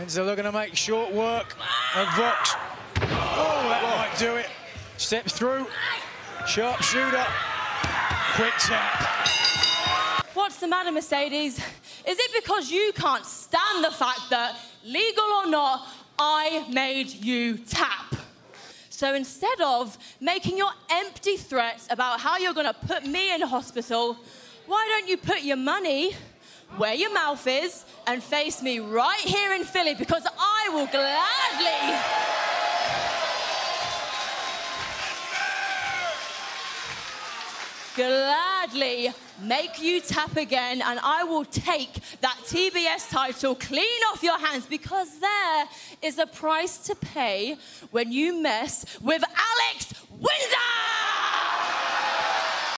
Enzo looking to make short work of Vox. Oh, that might do it. Step through. Sharp shooter. Quick tap. What's the matter, Mercedes? Is it because you can't stand the fact that, legal or not, I made you tap? So instead of making your empty threats about how you're going to put me in hospital, why don't you put your money where your mouth is and face me right here in Philly, because I will gladly make you tap again, and I will take that TBS title clean off your hands, because there is a price to pay when you mess with Alex Windsor!